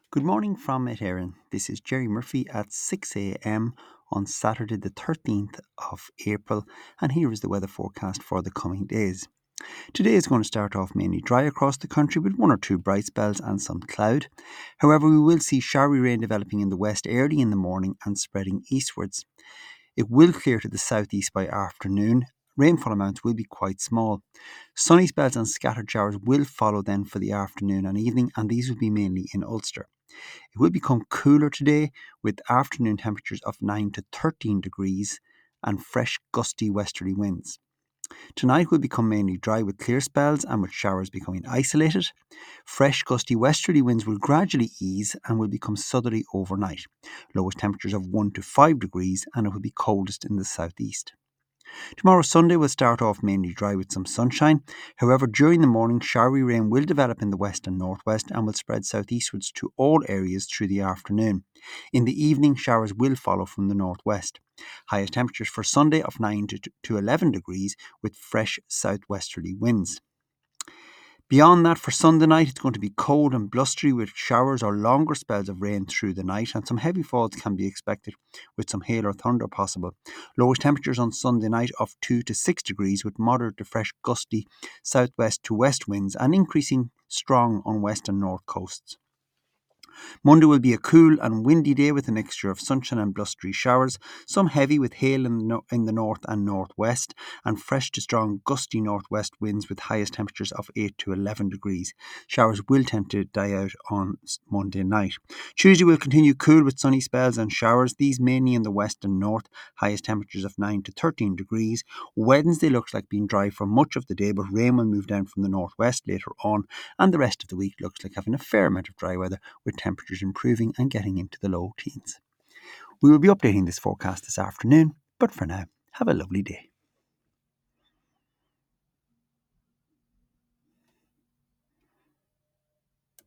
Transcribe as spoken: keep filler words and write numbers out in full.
Good morning from Mid Éireann. This is Jerry Murphy at six a m on Saturday, the thirteenth of April, and here is the weather forecast for the coming days. Today is going to start off mainly dry across the country with one or two bright spells and some cloud. However, we will see showery rain developing in the west early in the morning and spreading eastwards. It will clear to the southeast by afternoon. Rainfall amounts will be quite small. Sunny spells and scattered showers will follow then for the afternoon and evening, and these will be mainly in Ulster. It will become cooler today with afternoon temperatures of nine to thirteen degrees and fresh gusty westerly winds. Tonight will become mainly dry with clear spells and with showers becoming isolated. Fresh gusty westerly winds will gradually ease and will become southerly overnight. Lowest temperatures of one to five degrees, and it will be coldest in the southeast. Tomorrow Sunday will start off mainly dry with some sunshine. However, during the morning, showery rain will develop in the west and northwest and will spread southeastwards to all areas through the afternoon. In the evening, showers will follow from the northwest. Highest temperatures for Sunday of nine to eleven degrees with fresh southwesterly winds. Beyond that, for Sunday night, it's going to be cold and blustery with showers or longer spells of rain through the night, and some heavy falls can be expected with some hail or thunder possible. Lowest temperatures on Sunday night of two to six degrees with moderate to fresh gusty southwest to west winds and increasing strong on west and north coasts. Monday will be a cool and windy day with a mixture of sunshine and blustery showers, some heavy with hail in the, no- in the north and northwest, and fresh to strong gusty northwest winds with highest temperatures of eight to eleven degrees. Showers will tend to die out on Monday night. Tuesday will continue cool with sunny spells and showers, these mainly in the west and north, highest temperatures of nine to thirteen degrees. Wednesday looks like being dry for much of the day, but rain will move down from the northwest later on, and the rest of the week looks like having a fair amount of dry weather with temperatures improving and getting into the low teens. We will be updating this forecast this afternoon, but for now, have a lovely day.